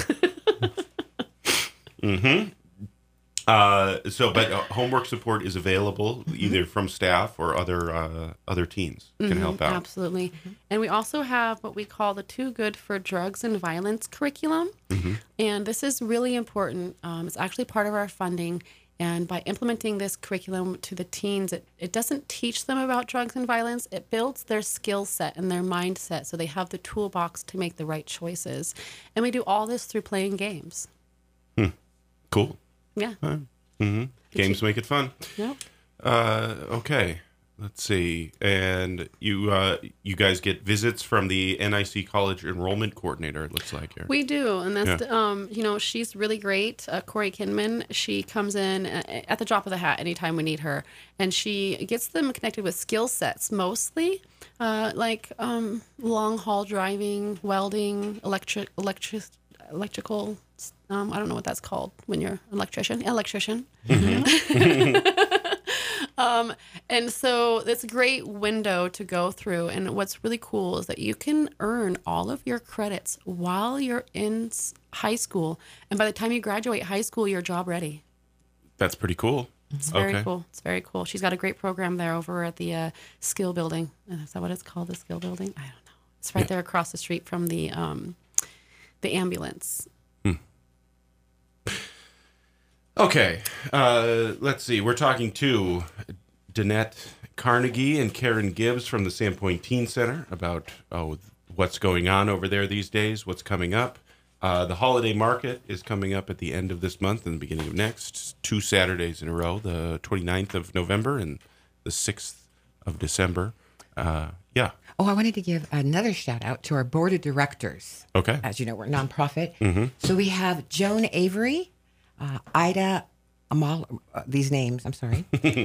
Mm-hmm. Uh, so, but uh, homework support is available either from staff or other uh, other teens can help out. Absolutely. And we also have what we call the Too Good for Drugs and Violence curriculum. And this is really important. Um, it's actually part of our funding. And by implementing this curriculum to the teens, it, it doesn't teach them about drugs and violence. It builds their skill set and their mindset so they have the toolbox to make the right choices. And we do all this through playing games. Cool. Yeah. Mm-hmm. Games make it fun. Yep. Uh, okay. Let's see. And you uh, you guys get visits from the N I C College Enrollment Coordinator, it looks like here. We do, and that's Yeah. um, you know, she's really great. Uh, Corey Kinman, she comes in a- at the drop of the hat anytime we need her, and she gets them connected with skill sets mostly, uh, like um, long haul driving, welding, electric, electric, electrical. Um, I don't know what that's called when you're an electrician. Electrician. Um, and so it's a great window to go through. And what's really cool is that you can earn all of your credits while you're in s- high school. And by the time you graduate high school, you're job ready. That's pretty cool. It's very Okay. cool. It's very cool. She's got a great program there over at the uh, skill building. Uh, Is that what it's called? The skill building? I don't know. It's right Yeah. there across the street from the, um, the ambulance. Okay, uh, let's see. We're talking to Danette Carnegie and Karen Gibbs from the Sandpoint Teen Center about oh what's going on over there these days, what's coming up, Uh, the holiday market is coming up at the end of this month and the beginning of next. Two Saturdays in a row, the twenty-ninth of November and the sixth of December. Uh, yeah. Oh, I wanted to give another shout out to our board of directors. Okay. As you know, we're a nonprofit. Mm-hmm. So we have Joan Avery, uh, Ida Mahler, uh, these names, I'm sorry,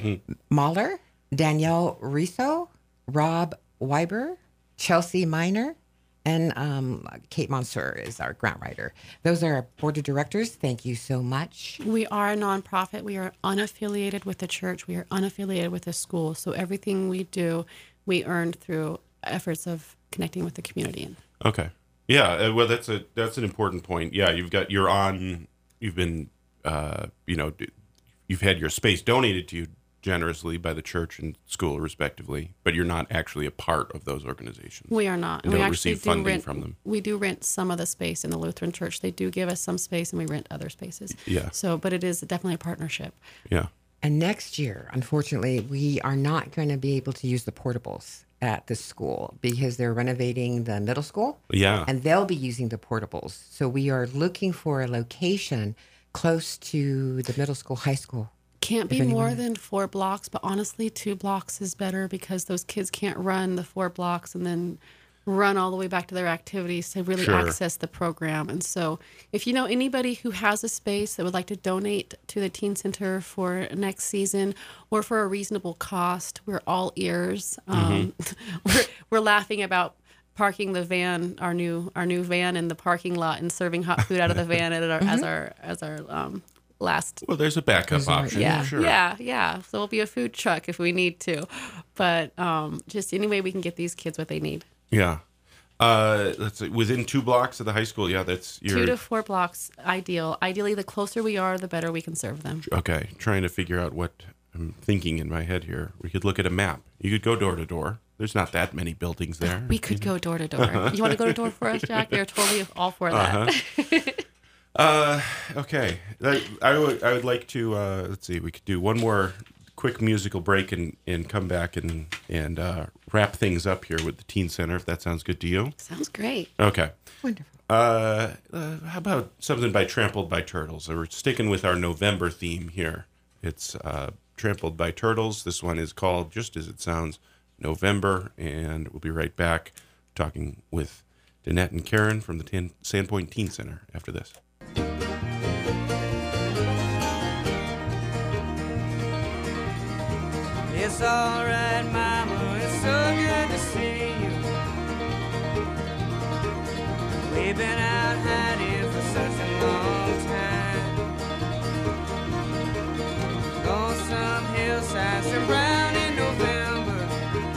Mahler, Danielle Riso, Rob Weiber, Chelsea Miner, and um, Kate Monsieur is our grant writer. Those are our board of directors. Thank you so much. We are a nonprofit. We are unaffiliated with the church. We are unaffiliated with the school. So everything we do, we earned through efforts of connecting with the community. Okay. Yeah. uh, Well, that's a that's an important point. Yeah, you've got you're on. You've been, uh, you know, d- you've had your space donated to you generously by the church and school, respectively, but you're not actually a part of those organizations. We are not. You we don't actually receive do funding rent, from them. We do rent some of the space in the Lutheran Church. They do give us some space, and we rent other spaces. Yeah. So, but it is definitely a partnership. Yeah. And next year, unfortunately, we are not going to be able to use the portables at the school because they're renovating the middle school. Yeah. And they'll be using the portables. So we are looking for a location close to the middle school, high school. Can't be If more anyone- than four blocks, but honestly, two blocks is better because those kids can't run the four blocks and then run all the way back to their activities to really Sure. access the program. And so, if you know anybody who has a space that would like to donate to the Teen Center for next season or for a reasonable cost, we're all ears. Um, we're, we're laughing about parking the van, our new our new van in the parking lot and serving hot food out of the van at our, as our as our um, last. Well, there's a backup There's a- option. Yeah, Sure. yeah, yeah. So it'll be a food truck if we need to, but um, just any way we can get these kids what they need. Yeah. Uh, let's see. Within two blocks of the high school. Yeah, that's you're Two to four blocks, ideal. Ideally, the closer we are, the better we can serve them. okay. Trying to figure out what I'm thinking in my head here. We could look at a map. You could go door to door. There's not that many buildings there. We could go door to door. You want to go to door for us, Jack? We're totally all for that. Uh-huh. Uh, okay. I, I would I would like to uh, let's see. We could do one more quick musical break and, and come back and and uh, wrap things up here with the Teen Center, if that sounds good to you. Sounds great. Okay. Wonderful. Uh, uh, how about something by Trampled by Turtles? We're sticking with our November theme here. It's uh, Trampled by Turtles. This one is called, just as it sounds, November, and we'll be right back talking with Danette and Karen from the Tan- Sandpoint Teen Center after this. It's all right, Mama, it's so good to see you. We've been out hiding for such a long time. Lonesome hillsides are brown in November,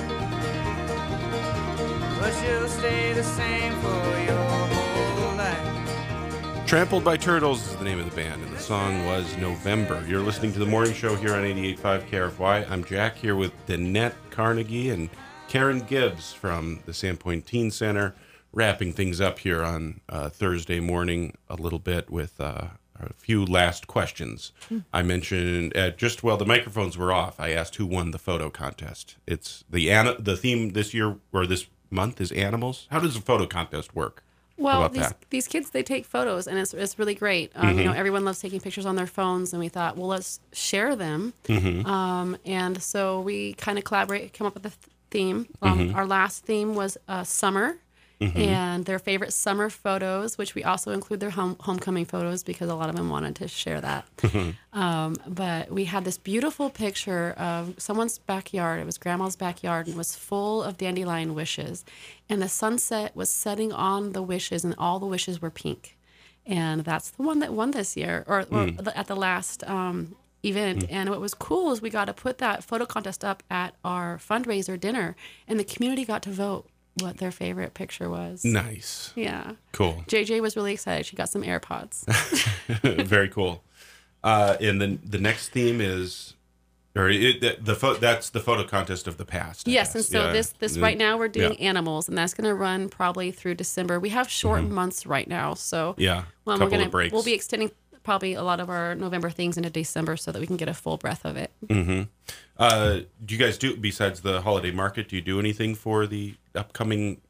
but you'll stay the same for your whole life. Trampled by Turtles is the name of the band, and the song was November. You're listening to the morning show here on eighty-eight point five K R F Y. I'm Jack here with Danette Carnegie and Karen Gibbs from the Sandpoint Teen Center, wrapping things up here on uh, Thursday morning a little bit with uh, a few last questions. I mentioned uh, just while the microphones were off, I asked who won the photo contest. It's the an- the theme this year or this month is animals. How does a photo contest work? Well, about these that? these kids, they take photos, and it's it's really great. Um, You know, everyone loves taking pictures on their phones, and we thought, well, let's share them. Um, and so we kind of collaborate, come up with a th- theme. Um, Our last theme was uh, summer, and their favorite summer photos, which we also include their home, homecoming photos because a lot of them wanted to share that. Um, but we had this beautiful picture of someone's backyard. It was grandma's backyard, and it was full of dandelion wishes. And the sunset was setting on the wishes, and all the wishes were pink. And that's the one that won this year, or, or the, at the last um, event. And what was cool is we got to put that photo contest up at our fundraiser dinner, and the community got to vote what their favorite picture was. Nice. Yeah. Cool. J J was really excited. She got some AirPods. Very cool. Uh, and then the next theme is, or it, the, the pho- that's the photo contest of the past. I Yes, guess. and so Yeah. this this Yeah. right now we're doing Yeah. animals, and that's going to run probably through December. We have short months right now, so Yeah, well, couple we're gonna of breaks. we'll be extending probably a lot of our November things into December so that we can get a full breath of it. Uh, do you guys do, besides the holiday market, do you do anything for the upcoming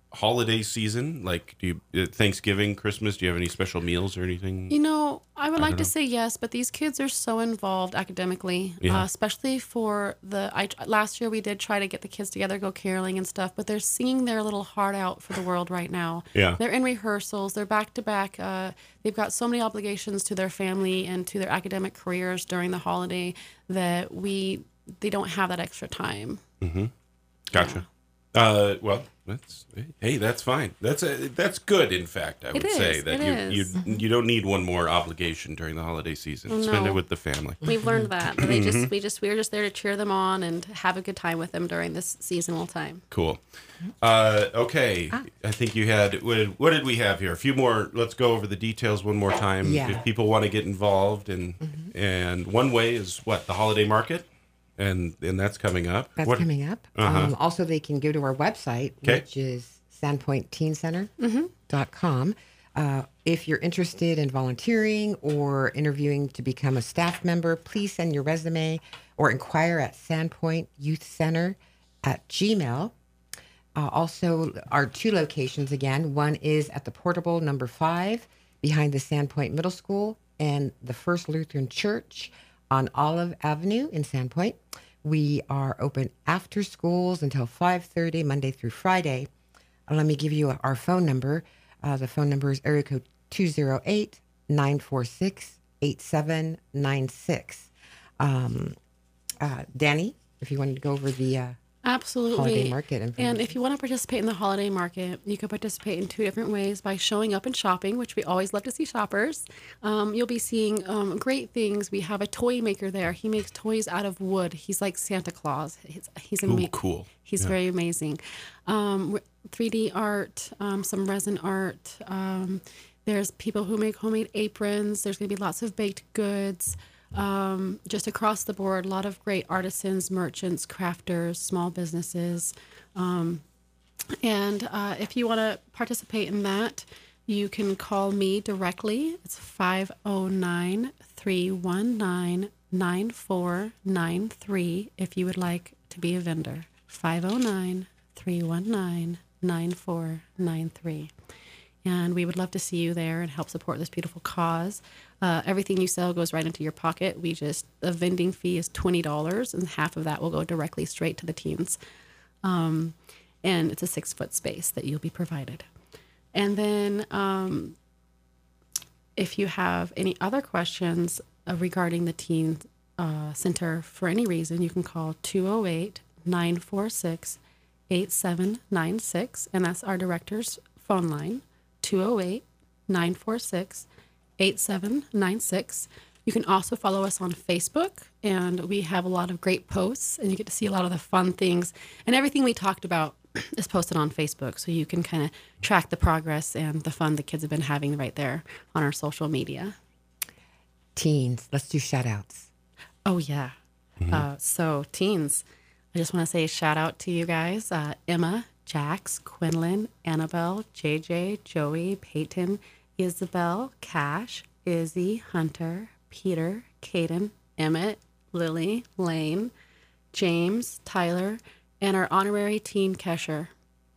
holiday season? Like, do you uh, Thanksgiving, Christmas? Do you have any special meals or anything? You know, I would I like don't to know. say yes, but these kids are so involved academically, Yeah. uh, especially for the. I last year we did try to get the kids together, go caroling and stuff, but they're singing their little heart out for the world right now. Yeah. They're in rehearsals. They're back to back. Uh, They've got so many obligations to their family and to their academic careers during the holiday that we they don't have that extra time. Gotcha. Uh, well, that's hey, that's fine. That's a, that's good. In fact, I would is, say that it you is. you you don't need one more obligation during the holiday season. Spend No. it with the family. We've learned that. But they Mm-hmm. just we just we were just there to cheer them on and have a good time with them during this seasonal time. Cool. Uh, okay, Ah. I think you had what did, what did we have here? A few more. Let's go over the details one more time. Yeah. If people want to get involved, and and one way is what the holiday market, and and that's coming up. That's What- coming up. Uh-huh. Um, also, they can go to our website, Okay. which is sandpoint teen center dot com. Uh, if you're interested in volunteering or interviewing to become a staff member, please send your resume or inquire at Sandpoint Youth Center at Gmail. Uh, also, our two locations again. One is at the Portable Number Five behind the Sandpoint Middle School and the First Lutheran Church on Olive Avenue in Sandpoint. We are open after schools until five thirty Monday through Friday. Uh, let me give you our phone number. Uh, the phone number is area code two oh eight, nine four six, eight seven nine six. Um, uh, Danny, if you wanted to go over the uh, Absolutely. holiday market And information. if you want to participate in the holiday market, you can participate in two different ways by showing up and shopping, which we always love to see shoppers. Um, you'll be seeing um, great things. We have a toy maker there. He makes toys out of wood. He's like Santa Claus. He's, he's Ooh, ama- cool. He's Yeah. very amazing. Um, w- three D art, um, some resin art. Um, there's people who make homemade aprons. There's going to be lots of baked goods. Um, just across the board, a lot of great artisans, merchants, crafters, small businesses. Um, and uh, if you want to participate in that, you can call me directly. It's five oh nine, three one nine, nine four nine three if you would like to be a vendor. five oh nine, three one nine, nine four nine three. And we would love to see you there and help support this beautiful cause. Uh, everything you sell goes right into your pocket. We just, the vending fee is twenty dollars, and half of that will go directly straight to the teens. Um, and it's a six foot space that you'll be provided. And then um, if you have any other questions uh, regarding the teen uh, center for any reason, you can call two oh eight, nine four six, eight seven nine six. And that's our director's phone line, two oh eight, nine four six, eight seven nine six. You can also follow us on Facebook, and we have a lot of great posts, and you get to see a lot of the fun things. And everything we talked about is posted on Facebook, so you can kind of track the progress and the fun the kids have been having right there on our social media. Teens, let's do shout outs. Oh, yeah. Uh, so, teens, I just want to say a shout out to you guys. Uh, Emma, Jax, Quinlan, Annabelle, J J, Joey, Peyton, Isabel, Cash, Izzy, Hunter, Peter, Caden, Emmett, Lily, Lane, James, Tyler, and our honorary teen Kesher.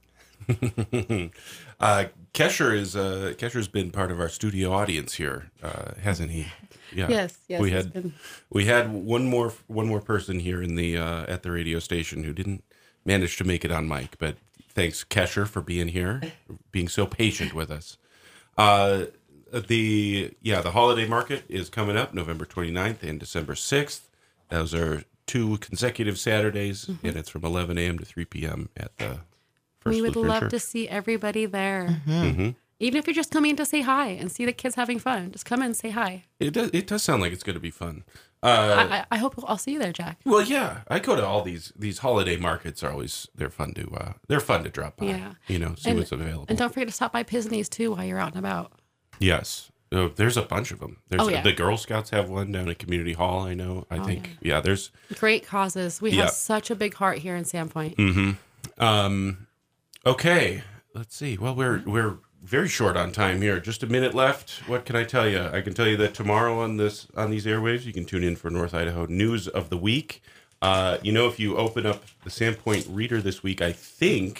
uh, Kesher is uh, Kesher's been part of our studio audience here, uh, hasn't he? Yeah. Yes, yes, We he's had been- we had one more one more person here in the uh, at the radio station who didn't manage to make it on mic, but thanks Kesher for being here, being so patient with us. Uh, the yeah, the holiday market is coming up November twenty-ninth and December sixth. Those are two consecutive Saturdays, Mm-hmm. and it's from eleven a.m. to three p.m. at the First we would Lutheran love Church. to see everybody there. Mm-hmm. Even if you're just coming to say hi and see the kids having fun, just come and say hi. It does. It does sound like it's going to be fun. Uh, I, I, I hope I'll see you there, Jack. well, yeah, I go to all these these holiday markets. Are always they're fun to uh, they're fun to drop by. Yeah. You know, see And- what's available. And don't forget to stop by Pisney's too while you're out and about. Yes, oh, there's a bunch of them. There's Oh, yeah. the Girl Scouts have one down at Community Hall. I know. I Oh, think yeah. There's Great causes. We Yeah. have such a big heart here in Sandpoint. mm-hmm. Um, okay. Let's see. Well, we're we're very short on time here. Just a minute left. What can I tell you? I can tell you that tomorrow on this on these airwaves, you can tune in for North Idaho News of the Week. Uh, you know, if you open up the Sandpoint Reader this week, I think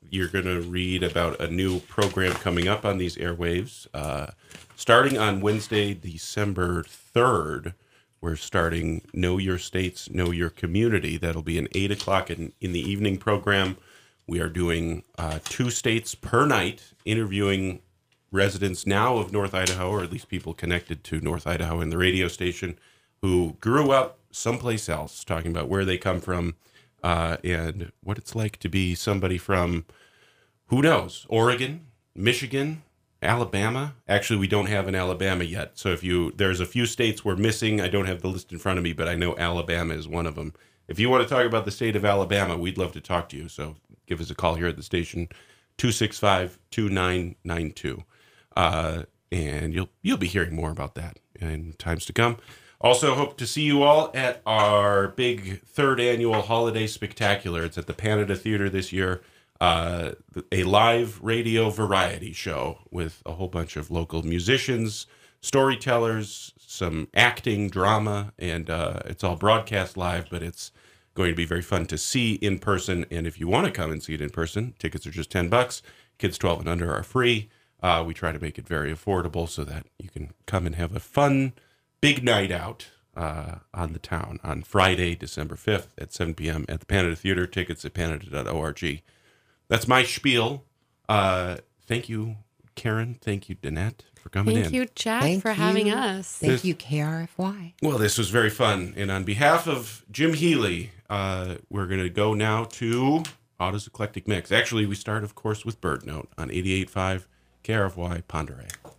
you're going to read about a new program coming up on these airwaves. Uh, starting on Wednesday, December third, we're starting Know Your States, Know Your Community. That'll be an eight o'clock in, in the evening program. We are doing uh, two states per night, interviewing residents now of North Idaho, or at least people connected to North Idaho and the radio station, who grew up someplace else, talking about where they come from uh, and what it's like to be somebody from, who knows, Oregon, Michigan, Alabama. Actually, we don't have an Alabama yet. So if you, there's a few states we're missing. I don't have the list in front of me, but I know Alabama is one of them. If you want to talk about the state of Alabama, we'd love to talk to you. So give us a call here at the station, two six five, two nine nine two. Uh, and you'll you'll be hearing more about that in times to come. Also, hope to see you all at our big third annual holiday spectacular. It's at the Panada Theater this year. Uh, a live radio variety show with a whole bunch of local musicians, storytellers, some acting, drama, and uh, it's all broadcast live, but it's going to be very fun to see in person. And if you want to come and see it in person, tickets are just ten bucks. Kids twelve and under are free. Uh, we try to make it very affordable so that you can come and have a fun, big night out uh, on the town on Friday, December fifth at seven p.m. at the Panada Theater. Tickets at panada dot org. That's my spiel. Uh, thank you, Karen. Thank you, Danette, for coming Thank in. you, Jack, Thank for you. having us. Thank This- you, K R F Y. Well, this was very fun. And on behalf of Jim Healy, uh, we're going to go now to Otto's Eclectic Mix. Actually, we start, of course, with Bird Note on eighty-eight point five K R F Y Ponderay.